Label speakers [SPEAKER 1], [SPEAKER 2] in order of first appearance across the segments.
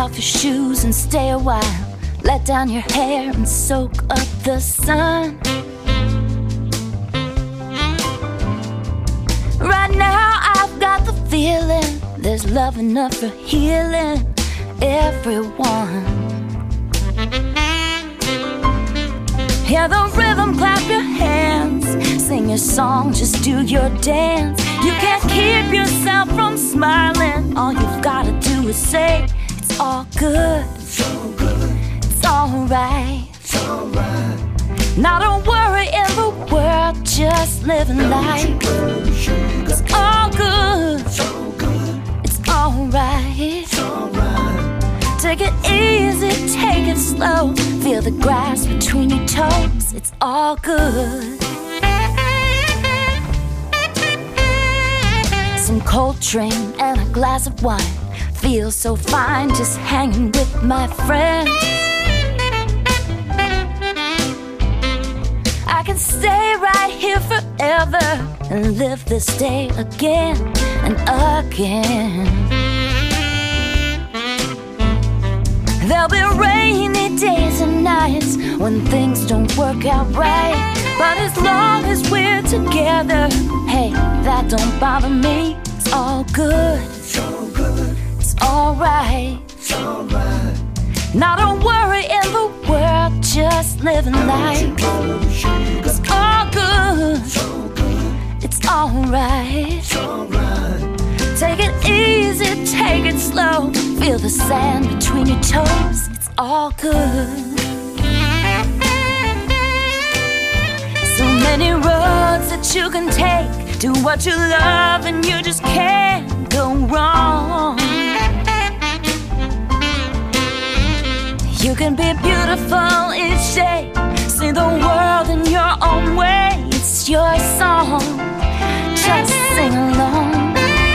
[SPEAKER 1] off your shoes and stay a while. Let down your hair and soak up the sun. Right now I've got the feeling there's love enough for healing everyone. Hear the rhythm, clap your hands, sing your song, just do your dance. You can't keep yourself from smiling. All you've gotta do is say, it's all good, it's alright. Not a worry in the world, just living life. It's all good, it's alright. Take it easy, take it slow. Feel the grass between your toes. It's all good. Some Coltrane and a glass of wine. Feel so fine just hanging with my friends. I can stay right here forever and live this day again and again. There'll be rainy days and nights when things don't work out right. But as long as we're together, hey, that don't bother me. It's all good, it's alright. Not a worry in the world, just living life. It's all good, it's alright. Take it easy, take it slow. Feel the sand between your toes. It's all good. So many roads that you can take. Do what you love and you just can't go wrong. You can be beautiful each day. See the world in your own way. It's your song. Just sing along.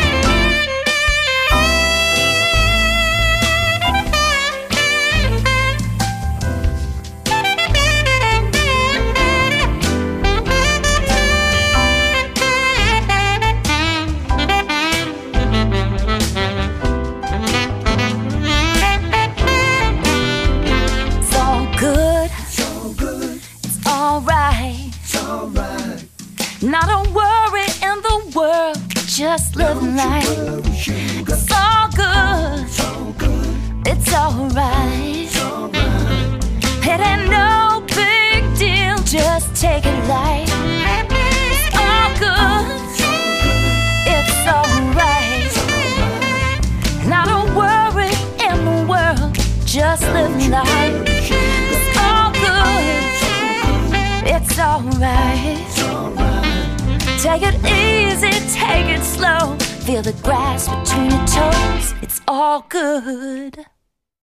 [SPEAKER 1] Not a worry in the world, just living life. It's all good, it's alright. It ain't no big deal, just take it light. It's all good, it's alright. Not a worry in the world, just living life. It's all good, it's alright. Take it easy, take it slow. Feel the grass between your toes. It's all good.